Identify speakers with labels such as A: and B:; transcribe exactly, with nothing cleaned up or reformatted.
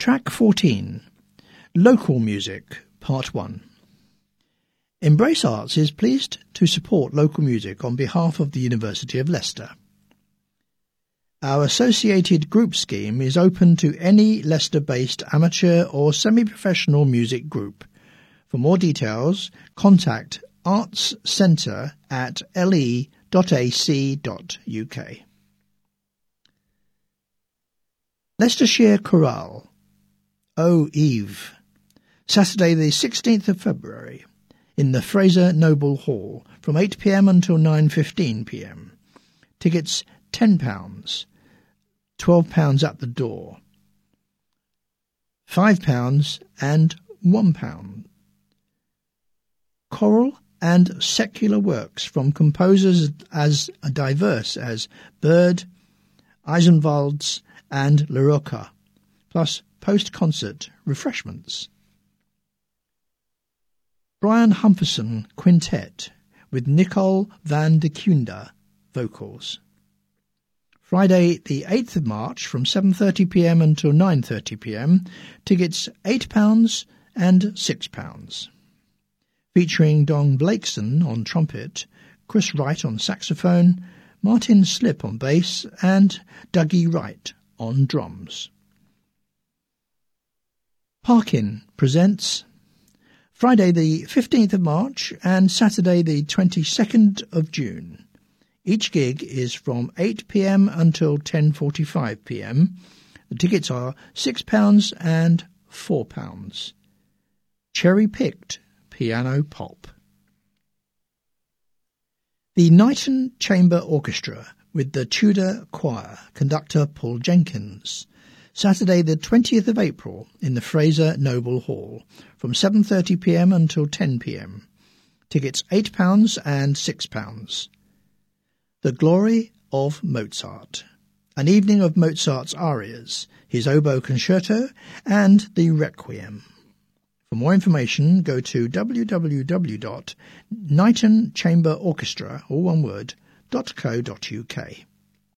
A: Track fourteen. Local Music, Part one. Embrace Arts is pleased to support local music on behalf of the University of Leicester. Our associated group scheme is open to any Leicester-based amateur or semi-professional music group. For more details, contact arts centre at l e dot a c dot u k. Leicestershire Chorale, O Eve, Saturday the sixteenth of February, in the Fraser Noble Hall from eight p m until nine fifteen p m. Tickets ten pounds, twelve pounds at the door, five pounds and one pound. Choral and secular works from composers as diverse as Bird, Eisenwalds and Larocca, plus post-concert refreshments. Brian Humperson Quintet with Nicole van de Kunda vocals. Friday the eighth of March from seven thirty p m until nine thirty p m. Tickets eight pounds and six pounds. Featuring Don Blakeson on trumpet, Chris Wright on saxophone, Martin Slip on bass and Dougie Wright on drums. Parkin presents Friday the fifteenth of March and Saturday the twenty-second of June. Each gig is from eight p m until ten forty-five p m. The tickets are six pounds and four pounds. Cherry-picked piano pop. The Knighton Chamber Orchestra with the Tudor Choir, conductor Paul Jenkins. Saturday the twentieth of April in the Fraser Noble Hall from seven thirty p m until ten p m. Tickets eight pounds and six pounds. The Glory of Mozart, an evening of Mozart's arias, his oboe concerto and the Requiem. For more information, go to w w w dot knighton chamber orchestra, all one word, dot co dot u k.